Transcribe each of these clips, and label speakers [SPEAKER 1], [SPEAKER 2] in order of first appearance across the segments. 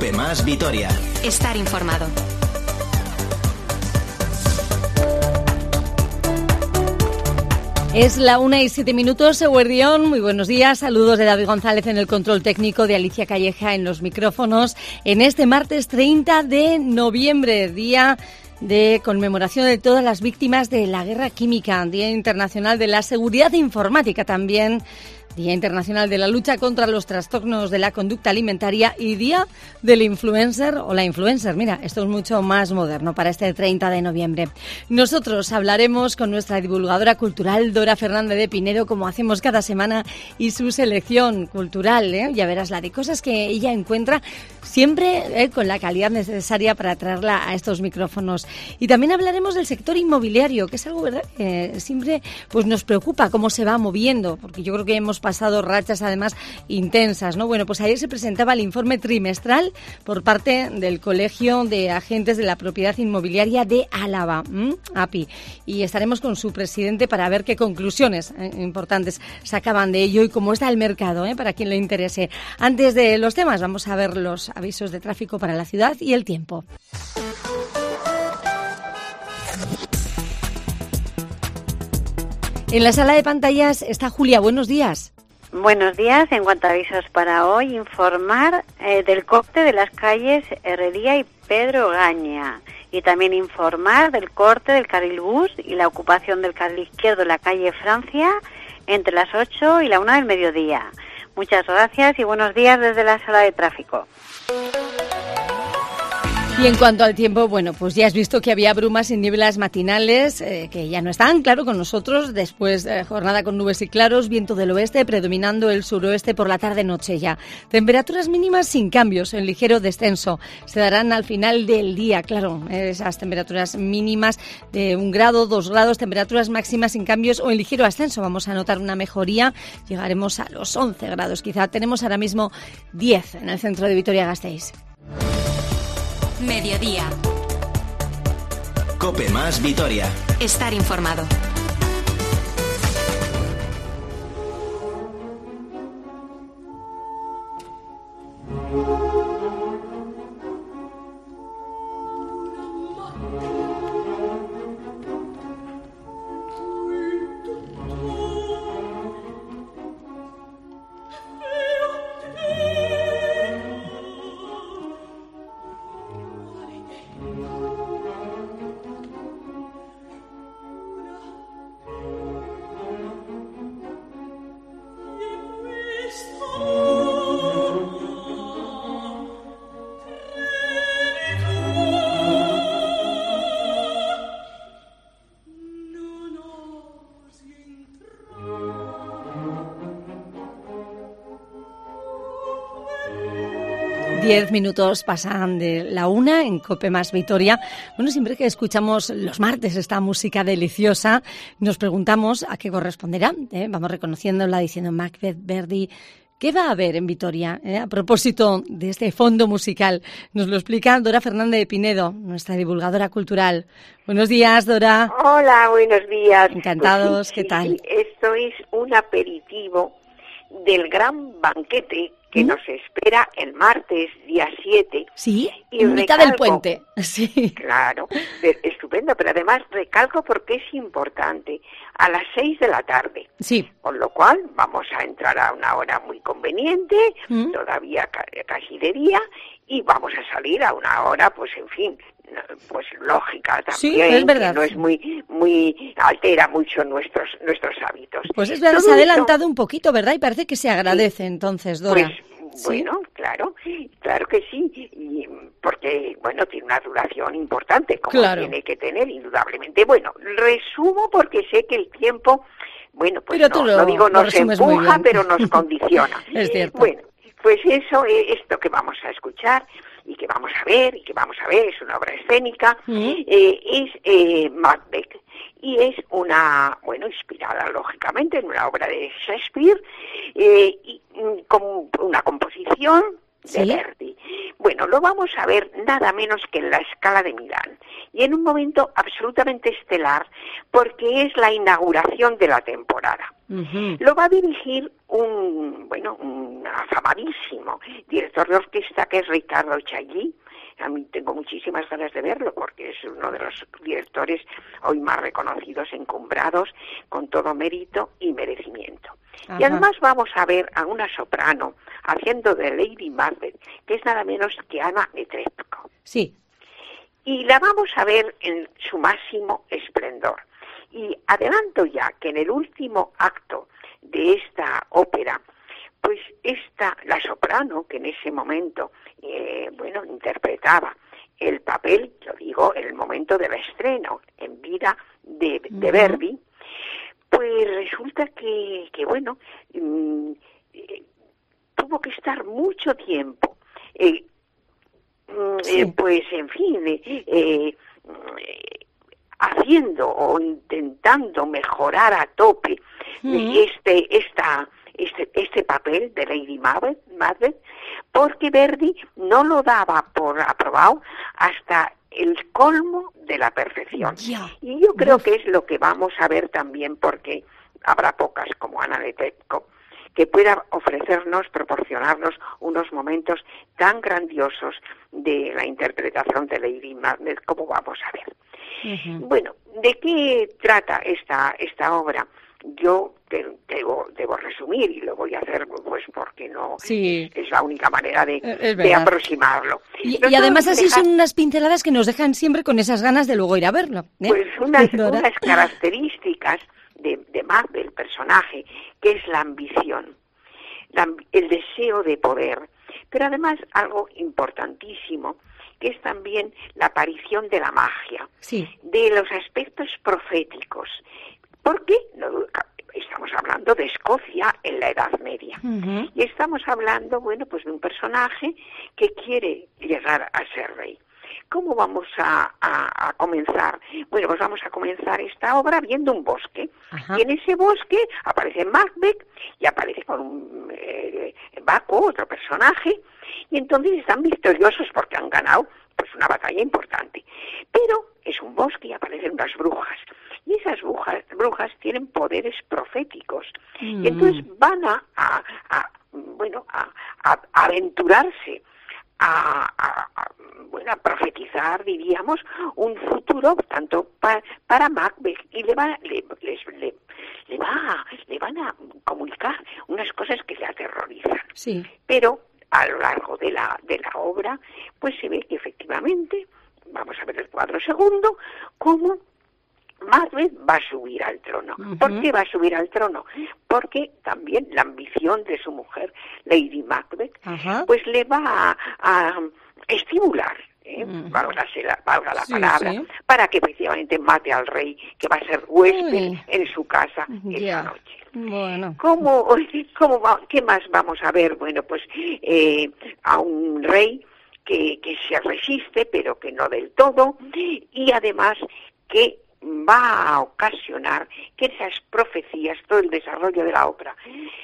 [SPEAKER 1] COPE más Vitoria.
[SPEAKER 2] Estar informado.
[SPEAKER 3] Es la 1:07, Eguerdión. Muy buenos días. Saludos de David González en el control técnico, de Alicia Calleja en los micrófonos. En este martes 30 de noviembre, día de conmemoración de todas las víctimas de la guerra química, Día Internacional de la Seguridad Informática también, Día Internacional de la Lucha contra los Trastornos de la Conducta Alimentaria y Día del Influencer o la Influencer. Mira, esto es mucho más moderno para este 30 de noviembre. Nosotros hablaremos con nuestra divulgadora cultural, Dora Fernández de Pinedo, como hacemos cada semana, y su selección cultural, ya verás, la de cosas que ella encuentra siempre con la calidad necesaria para traerla a estos micrófonos. Y también hablaremos del sector inmobiliario, que es algo, ¿verdad?, que siempre pues nos preocupa cómo se va moviendo, porque yo creo que hemos pasado rachas además intensas, ¿no? Bueno, pues ayer se presentaba el informe trimestral por parte del Colegio de Agentes de la Propiedad Inmobiliaria de Álava, API, y estaremos con su presidente para ver qué conclusiones importantes sacaban de ello y cómo está el mercado, para quien le interese. Antes de los temas, vamos a ver los avisos de tráfico para la ciudad y el tiempo. En la sala de pantallas está Julia. Buenos días.
[SPEAKER 4] Buenos días. En cuanto a avisos para hoy, informar del corte de las calles Herrería y Pedro Gaña. Y también informar del corte del carril bus y la ocupación del carril izquierdo en la calle Francia entre las 8 y la 1 del mediodía. Muchas gracias y buenos días desde la sala de tráfico.
[SPEAKER 3] Y en cuanto al tiempo, bueno, pues ya has visto que había brumas y nieblas matinales, que ya no están, claro, con nosotros. Después, jornada con nubes y claros, viento del oeste, predominando el suroeste por la tarde-noche ya. Temperaturas mínimas sin cambios, en ligero descenso. Se darán al final del día, claro, esas temperaturas mínimas de 1 grado, 2 grados, temperaturas máximas sin cambios o en ligero ascenso. Vamos a notar una mejoría, llegaremos a los 11 grados quizá. Tenemos ahora mismo 10 en el centro de Vitoria-Gasteiz.
[SPEAKER 2] Mediodía.
[SPEAKER 1] COPE más Vitoria.
[SPEAKER 2] Estar informado.
[SPEAKER 3] Diez minutos pasan de la 1 en COPE más Vitoria. Bueno, siempre que escuchamos los martes esta música deliciosa, nos preguntamos a qué corresponderá. Vamos reconociéndola, diciendo Macbeth, Verdi. ¿Qué va a haber en Vitoria? A propósito de este fondo musical, nos lo explica Dora Fernández de Pinedo, nuestra divulgadora cultural. Buenos días, Dora.
[SPEAKER 5] Hola, buenos días.
[SPEAKER 3] Encantados,
[SPEAKER 5] Pues
[SPEAKER 3] ¿qué tal?
[SPEAKER 5] Esto es un aperitivo del gran banquete que nos espera el martes, día 7.
[SPEAKER 3] Sí,
[SPEAKER 5] y
[SPEAKER 3] en mitad del puente. Sí.
[SPEAKER 5] Claro, estupendo, pero además recalco porque es importante, a las 6 de la tarde.
[SPEAKER 3] Sí.
[SPEAKER 5] Con lo cual vamos a entrar a una hora muy conveniente, todavía casi de día, y vamos a salir a una hora, pues en fin, pues lógica también,
[SPEAKER 3] sí, es verdad.
[SPEAKER 5] que no es muy altera mucho nuestros hábitos.
[SPEAKER 3] Pues es verdad, se ha adelantado un poquito, ¿verdad? Y parece que se agradece entonces, Dora.
[SPEAKER 5] Pues bueno, claro que sí, y porque bueno, tiene una duración importante, como tiene que tener, indudablemente. Bueno, resumo porque sé que el tiempo, bueno, pues no digo nos empuja, pero nos condiciona.
[SPEAKER 3] Es cierto.
[SPEAKER 5] Bueno, pues esto que vamos a escuchar y que vamos a ver, es una obra escénica, es Macbeth. Y es inspirada lógicamente en una obra de Shakespeare, y con una composición de Verdi. Bueno, lo vamos a ver nada menos que en la Scala de Milán, y en un momento absolutamente estelar, porque es la inauguración de la temporada. Lo va a dirigir un afamadísimo director de orquesta, que es Ricardo Chailly. A mí tengo muchísimas ganas de verlo porque es uno de los directores hoy más reconocidos, encumbrados, con todo mérito y merecimiento. Ajá. Y además vamos a ver a una soprano haciendo de Lady Macbeth, que es nada menos que Anna Netrebko.
[SPEAKER 3] Sí.
[SPEAKER 5] Y la vamos a ver en su máximo esplendor. Y adelanto ya que en el último acto de esta ópera, pues la soprano que en ese momento, interpretaba el papel, yo digo, en el momento del estreno, en vida de Verdi, pues resulta que tuvo que estar mucho tiempo, pues en fin, haciendo o intentando mejorar a tope este papel de Lady Macbeth, porque Verdi no lo daba por aprobado hasta el colmo de la perfección. Y yo creo que es lo que vamos a ver también, porque habrá pocas como Anna Netrebko que pueda proporcionarnos unos momentos tan grandiosos de la interpretación de Lady Macbeth como vamos a ver. Uh-huh. Bueno, ¿de qué trata esta obra? Yo debo resumir, y lo voy a hacer pues porque no es la única manera de aproximarlo.
[SPEAKER 3] Y además así son unas pinceladas que nos dejan siempre con esas ganas de luego ir a verlo.
[SPEAKER 5] Pues unas características de Macbeth, el personaje, que es la ambición, el deseo de poder, pero además algo importantísimo, que es también la aparición de la magia, de los aspectos proféticos. Porque estamos hablando de Escocia en la Edad Media. Uh-huh. Y estamos hablando, pues de un personaje que quiere llegar a ser rey. ¿Cómo vamos a comenzar? Bueno, pues vamos a comenzar esta obra viendo un bosque. Uh-huh. Y en ese bosque aparece Macbeth y aparece con un Baco, otro personaje. Y entonces están victoriosos porque han ganado pues una batalla importante. Pero es un bosque y aparecen unas brujas. Y esas brujas tienen poderes proféticos. Y entonces van a aventurarse, a profetizar, diríamos, un futuro tanto para Macbeth. Y le van a comunicar unas cosas que le aterrorizan.
[SPEAKER 3] Sí.
[SPEAKER 5] Pero a lo largo de la obra, pues se ve que efectivamente, vamos a ver el cuadro segundo, cómo Macbeth va a subir al trono. Uh-huh. ¿Por qué va a subir al trono? Porque también la ambición de su mujer, Lady Macbeth, uh-huh, pues le va a estimular, valga la palabra, para que efectivamente mate al rey, que va a ser huésped en su casa esa noche.
[SPEAKER 3] Bueno.
[SPEAKER 5] ¿Qué más vamos a ver? Bueno, pues a un rey que se resiste, pero que no del todo, y además que va a ocasionar que esas profecías, todo el desarrollo de la obra,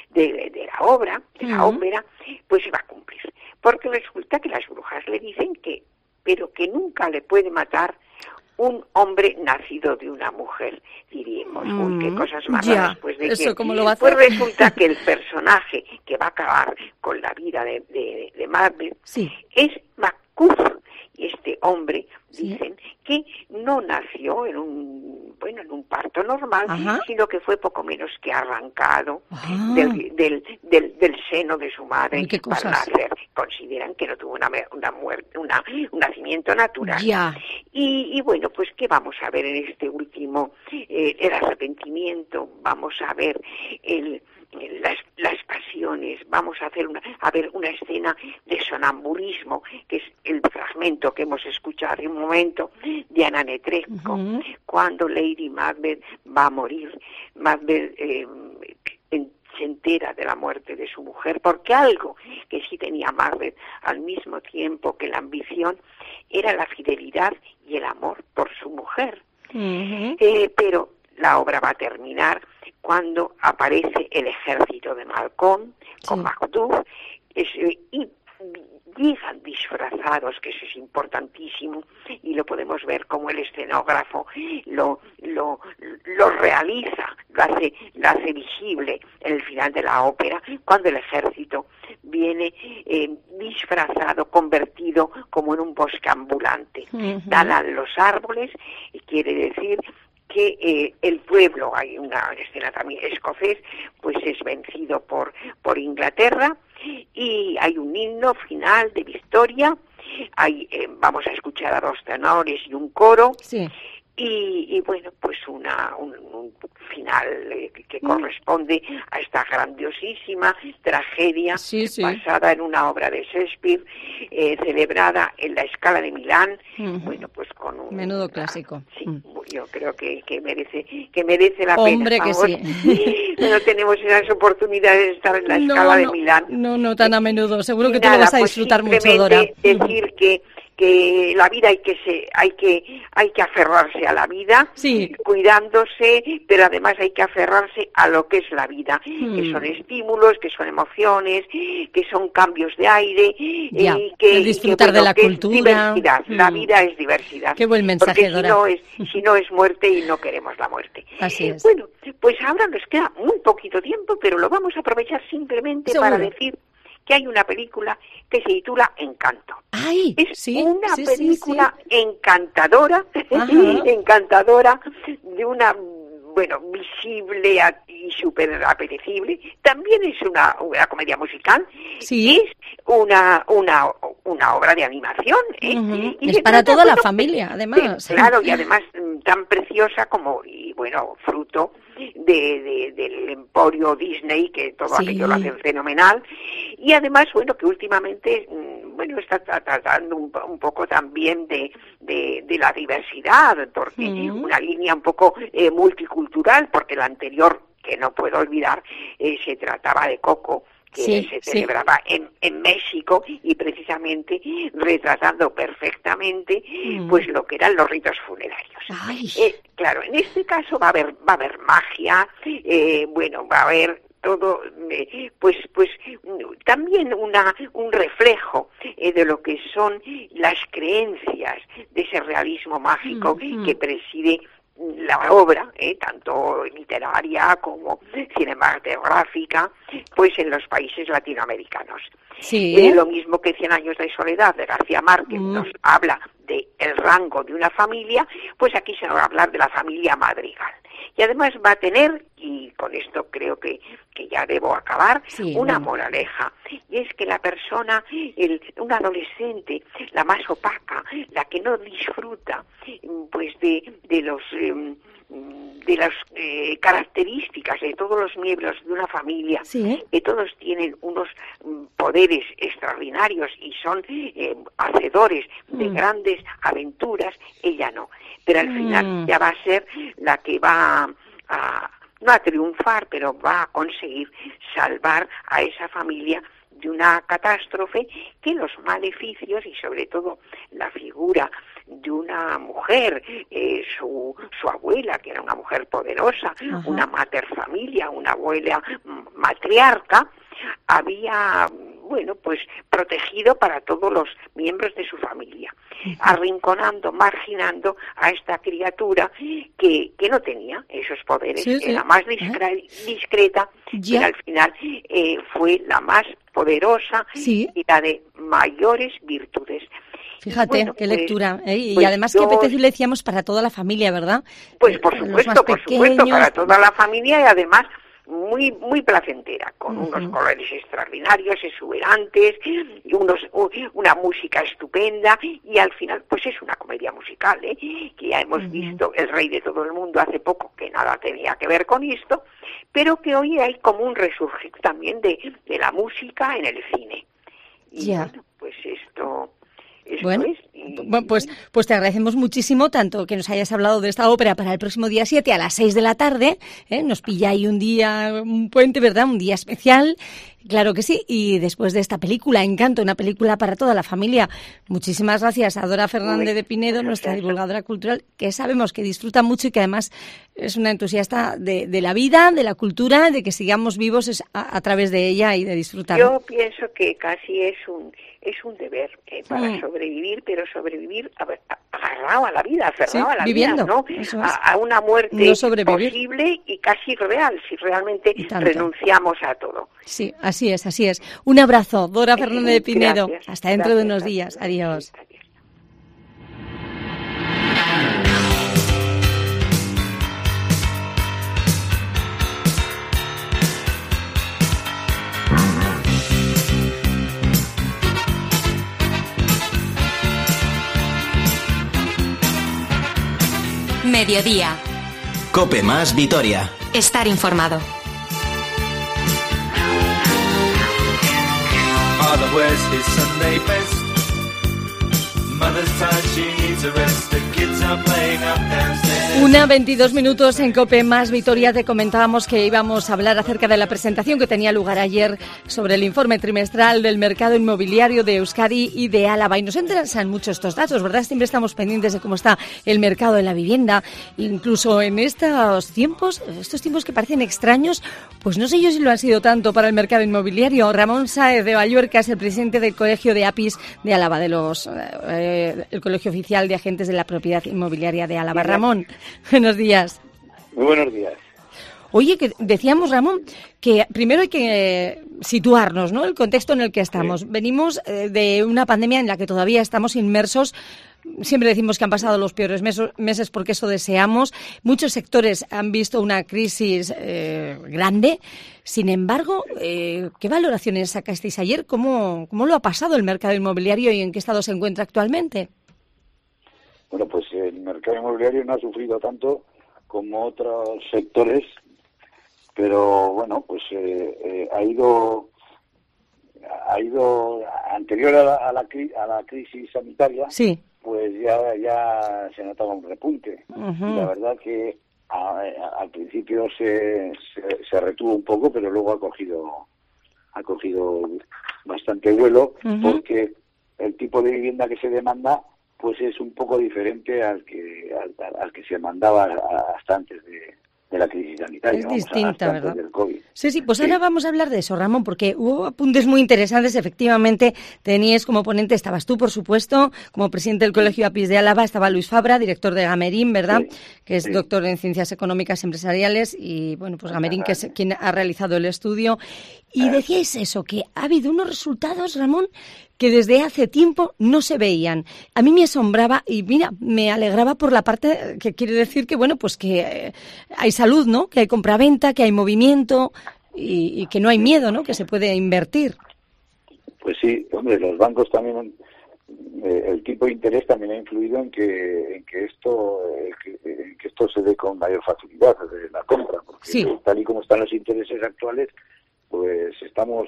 [SPEAKER 5] la ópera, pues se va a cumplir. Porque resulta que las brujas le dicen que nunca le puede matar un hombre nacido de una mujer. Diríamos, qué cosas más raras, pues de
[SPEAKER 3] eso,
[SPEAKER 5] que,
[SPEAKER 3] ¿cómo lo va a hacer?
[SPEAKER 5] Pues resulta que el personaje que va a acabar con la vida de Macbeth es Macduff. Y este hombre, dicen, que no nació en un parto normal, sino que fue poco menos que arrancado del seno de su madre para nacer. Consideran que no tuvo un nacimiento natural.
[SPEAKER 3] Ya.
[SPEAKER 5] Y bueno, pues ¿qué vamos a ver en este último? El arrepentimiento, vamos a ver las pasiones, vamos a ver una escena de sonambulismo, que es el fragmento que hemos escuchado hace un momento de Anna Netrebko, cuando Lady Macbeth va a morir. Macbeth se entera de la muerte de su mujer, porque algo que sí tenía Macbeth al mismo tiempo que la ambición era la fidelidad y el amor por su mujer. Pero la obra va a terminar cuando aparece el ejército de Malcolm con Macduff y llegan disfrazados, que eso es importantísimo, y lo podemos ver como el escenógrafo lo realiza, lo lo hace visible en el final de la ópera, cuando el ejército viene disfrazado, convertido como en un bosque ambulante. Talan los árboles, y quiere decir que el pueblo, hay una escena también escocés, pues es vencido por Inglaterra, y hay un himno final de victoria. Vamos a escuchar a 2 tenores y un coro. Sí. Y bueno, pues un final que corresponde a esta grandiosísima tragedia basada en una obra de Shakespeare, celebrada en la Scala de Milán. Bueno, pues con un
[SPEAKER 3] menudo clásico.
[SPEAKER 5] Sí, yo creo que merece la pena.
[SPEAKER 3] Hombre, que sí.
[SPEAKER 5] No tenemos esas oportunidades de estar en la Scala de Milán.
[SPEAKER 3] No tan a menudo. Seguro que tú lo vas a disfrutar mucho, Dora.
[SPEAKER 5] Decir que la vida hay que aferrarse a la vida, cuidándose, pero además hay que aferrarse a lo que es la vida, que son estímulos, que son emociones, que son cambios de aire, y que
[SPEAKER 3] disfrutar de la cultura.
[SPEAKER 5] Es diversidad. La vida es diversidad.
[SPEAKER 3] Qué buen mensaje, Dora.
[SPEAKER 5] Si no es muerte, y no queremos la muerte.
[SPEAKER 3] Así es.
[SPEAKER 5] Bueno, pues ahora nos queda muy poquito tiempo, pero lo vamos a aprovechar simplemente para decir que hay una película que se titula Encanto. Es una película encantadora, encantadora, de una, visible y súper apetecible. También es una comedia musical. Sí. Es una obra de animación.
[SPEAKER 3] Y es para toda la familia, además.
[SPEAKER 5] Claro, y además tan preciosa como, fruto del emporio Disney, que todo aquello lo hacen fenomenal. Y además, que últimamente, está tratando un poco también de la diversidad, porque una línea un poco multicultural, porque la anterior, que no puedo olvidar, se trataba de Coco, que se celebraba en México, y precisamente retratando perfectamente pues lo que eran los ritos funerarios. Claro, en este caso va a haber magia, va a haber todo, pues también un reflejo de lo que son las creencias de ese realismo mágico que preside la obra, tanto literaria como cinematográfica, pues en los países latinoamericanos. Lo mismo que 100 años de soledad de García Márquez nos habla de el rango de una familia, pues aquí se va a hablar de la familia Madrigal. Y además va a tener, y con esto creo que ya debo acabar, una moraleja, y es que la persona, un adolescente, la más opaca, la que no disfruta pues de las características de todos los miembros de una familia, que todos tienen unos poderes extraordinarios y son hacedores de grandes aventuras, ella no. Pero al final ya va a ser la que va no a triunfar, pero va a conseguir salvar a esa familia de una catástrofe que los maleficios, y sobre todo la figura de una mujer, su abuela, que era una mujer poderosa, una mater familia, una abuela matriarca, había protegido para todos los miembros de su familia, arrinconando, marginando a esta criatura que no tenía esos poderes, era más discreta, pero al final fue la más poderosa y la de mayores virtudes.
[SPEAKER 3] Fíjate, qué lectura, y además qué apetecible, decíamos, para toda la familia, ¿verdad?
[SPEAKER 5] Pues por supuesto, para toda la familia, y además muy placentera, con unos colores extraordinarios, exuberantes, y una música estupenda, y al final pues es una comedia musical, que ya hemos visto El Rey de todo el mundo hace poco, que nada tenía que ver con esto, pero que hoy hay como un resurgir también de la música en el cine. Y pues esto
[SPEAKER 3] Bueno, pues te agradecemos muchísimo tanto que nos hayas hablado de esta ópera para el próximo día 7 a las 6 de la tarde. Nos pilla ahí un puente, ¿verdad? Un día especial. Claro que sí. Y después de esta película, Encanto, una película para toda la familia. Muchísimas gracias a Dora Fernández de Pinedo, nuestra divulgadora cultural, que sabemos que disfruta mucho y que además es una entusiasta de la vida, de la cultura, de que sigamos vivos a través de ella y de disfrutar.
[SPEAKER 5] Yo pienso que casi es es un deber para sobrevivir, pero sobrevivir agarrado a la vida, aferrado a la
[SPEAKER 3] viviendo,
[SPEAKER 5] vida, ¿no? A una muerte posible y casi real, si realmente renunciamos a todo.
[SPEAKER 3] Sí, así es, así es. Un abrazo, Dora Fernández de Pinedo.
[SPEAKER 5] Gracias,
[SPEAKER 3] hasta dentro de unos días. Adiós.
[SPEAKER 5] Adiós.
[SPEAKER 2] Mediodía.
[SPEAKER 1] COPE más Vitoria.
[SPEAKER 2] Estar informado.
[SPEAKER 6] Father wears his Sunday best. Mother's tired, she needs a rest. The kids are playing up downstairs.
[SPEAKER 3] 1:22 en COPE más Vitoria. Te comentábamos que íbamos a hablar acerca de la presentación que tenía lugar ayer sobre el informe trimestral del mercado inmobiliario de Euskadi y de Álava. Y nos interesan mucho estos datos, ¿verdad? Siempre estamos pendientes de cómo está el mercado de la vivienda. Incluso en estos tiempos que parecen extraños, pues no sé yo si lo han sido tanto para el mercado inmobiliario. Ramón Sáez de Balluerca es el presidente del Colegio de APIs de Álava, el Colegio Oficial de Agentes de la Propiedad Inmobiliaria de Álava. Ramón, buenos días.
[SPEAKER 7] Muy buenos días.
[SPEAKER 3] Oye, que decíamos, Ramón, que primero hay que situarnos, ¿no? El contexto en el que estamos. Sí. Venimos de una pandemia en la que todavía estamos inmersos. Siempre decimos que han pasado los peores meses porque eso deseamos. Muchos sectores han visto una crisis grande. Sin embargo, ¿qué valoraciones sacasteis ayer? ¿Cómo lo ha pasado el mercado inmobiliario y en qué estado se encuentra actualmente?
[SPEAKER 7] Bueno, pues el mercado inmobiliario no ha sufrido tanto como otros sectores, pero bueno, pues ha ido anterior a la crisis sanitaria.
[SPEAKER 3] Sí.
[SPEAKER 7] Pues ya se notaba un repunte. Uh-huh. Y la verdad que al principio se retuvo un poco, pero luego ha cogido bastante vuelo, uh-huh. Porque el tipo de vivienda que se demanda pues es un poco diferente al que se mandaba hasta antes de la crisis sanitaria.
[SPEAKER 3] Es distinta, ¿verdad?
[SPEAKER 7] Del COVID.
[SPEAKER 3] Sí, pues ahora vamos a hablar de eso, Ramón, porque hubo apuntes muy interesantes. Efectivamente, teníais como ponente, estabas tú, por supuesto, como presidente del Colegio APIs de Álava, estaba Luis Fabra, director de Gamerín, ¿verdad? Sí, que es doctor en Ciencias Económicas Empresariales, y bueno, pues Gamerín, que es quien ha realizado el estudio. Y decíais eso, que ha habido unos resultados, Ramón, que desde hace tiempo no se veían. A mí me asombraba y, mira, me alegraba por la parte que quiere decir que, bueno, pues que hay salud, ¿no? Que hay compraventa, que hay movimiento y que no hay miedo, ¿no? Que se puede invertir.
[SPEAKER 7] Pues sí, hombre, los bancos también, el tipo de interés también ha influido en que esto se dé con mayor facilidad, la compra, porque sí. Tal y como están los intereses actuales, pues estamos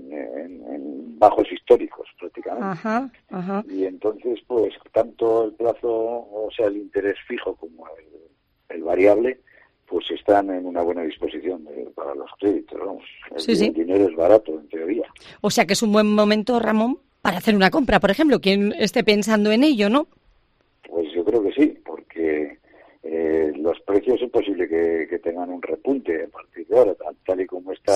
[SPEAKER 7] en bajos históricos prácticamente.
[SPEAKER 3] Ajá.
[SPEAKER 7] Y entonces, pues tanto el plazo, o sea, el interés fijo como el variable, pues están en una buena disposición para los créditos, vamos. El dinero es barato, en teoría.
[SPEAKER 3] O sea que es un buen momento, Ramón, para hacer una compra, por ejemplo, quien esté pensando en ello, ¿no?
[SPEAKER 7] Pues yo creo que sí, porque los precios es posible que tengan un repunte a partir de ahora, tal y como está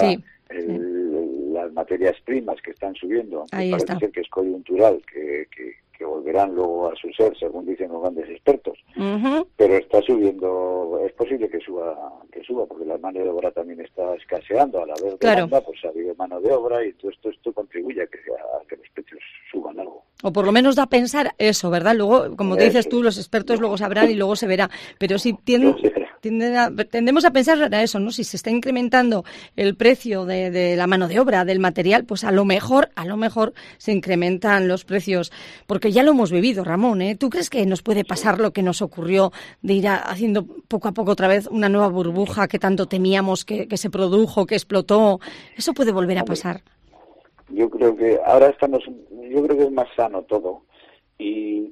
[SPEAKER 7] las materias primas que están subiendo. Parece ser que es coyuntural, que volverán luego a su ser, según dicen los grandes expertos. Uh-huh. Pero está subiendo, es posible que suba, porque la mano de obra también está escaseando. Al haber demanda, pues ha habido mano de obra y todo esto contribuye a que los precios suban algo.
[SPEAKER 3] O por lo menos da a pensar eso, ¿verdad? Luego, como te dices tú, los expertos luego sabrán y luego se verá. Pero sí tendemos a pensar a eso, ¿no? Si se está incrementando el precio de la mano de obra, del material, pues a lo mejor se incrementan los precios. Porque ya lo hemos vivido, Ramón, ¿eh? ¿Tú crees que nos puede pasar lo que nos ocurrió de ir haciendo poco a poco otra vez una nueva burbuja que tanto temíamos que se produjo, que explotó? ¿Eso puede volver a pasar?
[SPEAKER 7] Yo creo que ahora yo creo que es más sano todo y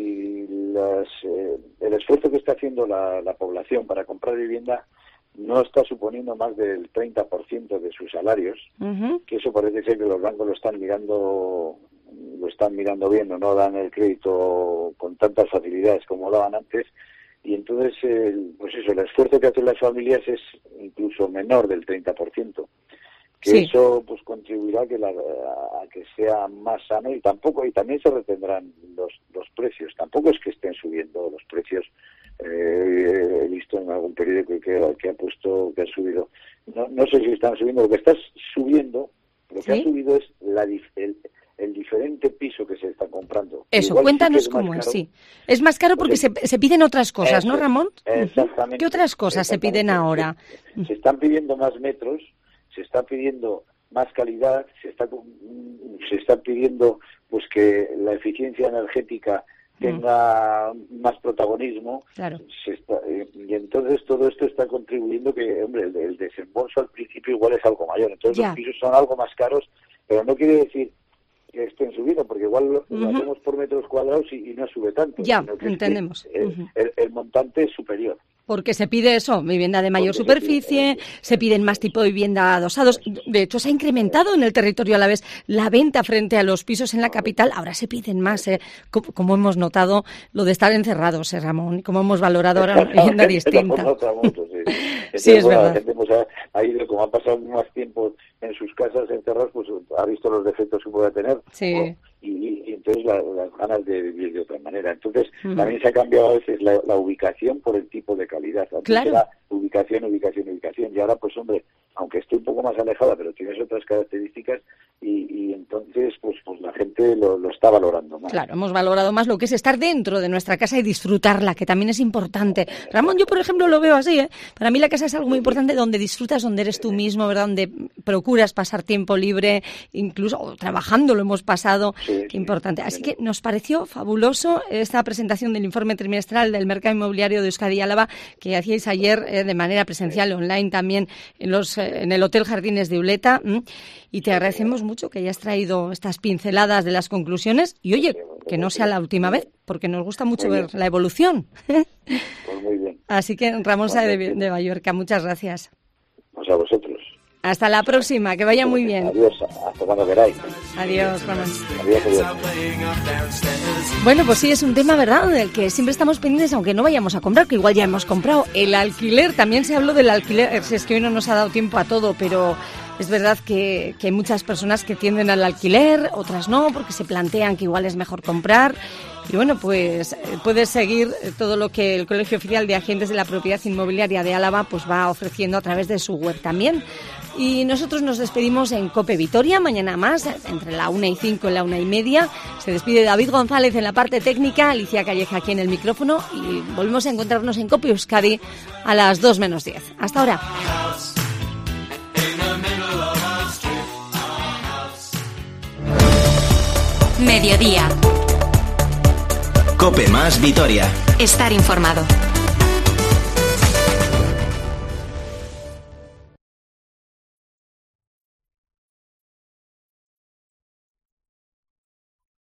[SPEAKER 7] el esfuerzo que está haciendo la población para comprar vivienda no está suponiendo más del 30% de sus salarios, uh-huh. Que eso parece ser que los bancos lo están mirando bien, o no dan el crédito con tantas facilidades como daban antes, y entonces el esfuerzo que hacen las familias es incluso menor del 30%. que eso pues contribuirá a que sea más sano y también se retendrán los precios. Tampoco es que estén subiendo los precios. He visto en algún periódico que ha puesto que ha subido. No sé si están subiendo. Lo que está subiendo, lo que ha subido es el diferente piso que se está comprando.
[SPEAKER 3] Eso,
[SPEAKER 7] igual
[SPEAKER 3] cuéntanos
[SPEAKER 7] sí
[SPEAKER 3] cómo es. Sí, es más caro porque se piden otras cosas, ¿no, Ramón?
[SPEAKER 7] Exactamente.
[SPEAKER 3] ¿Qué otras cosas se piden ahora?
[SPEAKER 7] Se están pidiendo más metros, se está pidiendo más calidad, se está pidiendo pues que la eficiencia energética tenga más protagonismo.
[SPEAKER 3] Claro.
[SPEAKER 7] Y entonces todo esto está contribuyendo que, hombre, el desembolso al principio igual es algo mayor. Entonces los pisos son algo más caros, pero no quiere decir que estén subiendo, porque igual lo hacemos por metros cuadrados y no sube tanto.
[SPEAKER 3] Ya,
[SPEAKER 7] sino que
[SPEAKER 3] entendemos.
[SPEAKER 7] El montante es superior.
[SPEAKER 3] Porque se pide eso, vivienda de mayor superficie, se piden más tipo de vivienda adosados. De hecho, se ha incrementado en el territorio alavés la venta frente a los pisos en la capital. Ahora se piden más, como hemos notado lo de estar encerrados, Ramón, como hemos valorado ahora una vivienda distinta. Sí, es verdad.
[SPEAKER 7] La gente ha ido, como ha pasado más tiempo en sus casas encerrados, pues ha visto los defectos que puede tener. Sí. Y entonces las ganas de vivir de otra manera. Entonces también se ha cambiado a veces la ubicación por el tipo de calidad. Antes
[SPEAKER 3] claro.
[SPEAKER 7] Era ubicación. Y ahora, pues hombre, aunque esté un poco más alejada, pero tienes otras características y entonces pues la gente lo está valorando más.
[SPEAKER 3] Claro, hemos valorado más lo que es estar dentro de nuestra casa y disfrutarla, que también es importante. Ramón, yo por ejemplo lo veo así, Para mí la casa es algo muy importante donde disfrutas, donde eres tú mismo, ¿verdad? Donde procuras pasar tiempo libre, incluso trabajando lo hemos pasado. Qué importante. Así que nos pareció fabuloso esta presentación del informe trimestral del mercado inmobiliario de Euskadi y Álava que hacíais ayer de manera presencial, online también en el Hotel Jardines de Uleta. Y te agradecemos mucho que hayas traído estas pinceladas de las conclusiones. Y oye, que no sea la última vez, porque nos gusta mucho ver la evolución.
[SPEAKER 7] Pues muy bien.
[SPEAKER 3] Así que Ramón Sáez de Mallorca, muchas gracias.
[SPEAKER 7] Pues a vosotros.
[SPEAKER 3] Hasta la próxima, que vaya muy bien.
[SPEAKER 7] Adiós, hasta cuando queráis.
[SPEAKER 3] Adiós, Ramón.
[SPEAKER 7] Adiós.
[SPEAKER 3] Bueno, pues sí, es un tema, ¿verdad?, del que siempre estamos pendientes, aunque no vayamos a comprar, que igual ya hemos comprado. El alquiler, también se habló del alquiler, es que hoy no nos ha dado tiempo a todo, pero es verdad que hay muchas personas que tienden al alquiler, otras no, porque se plantean que igual es mejor comprar. Y bueno, pues puedes seguir todo lo que el Colegio Oficial de Agentes de la Propiedad Inmobiliaria de Álava pues va ofreciendo a través de su web también. Y nosotros nos despedimos en COPE Vitoria, mañana más, entre la 1 y 5 y la 1 y media. Se despide David González en la parte técnica, Alicia Calleja aquí en el micrófono y volvemos a encontrarnos en COPE Euskadi a las 2 menos 10. Hasta ahora.
[SPEAKER 2] Mediodía.
[SPEAKER 1] COPE más Vitoria.
[SPEAKER 2] Estar informado.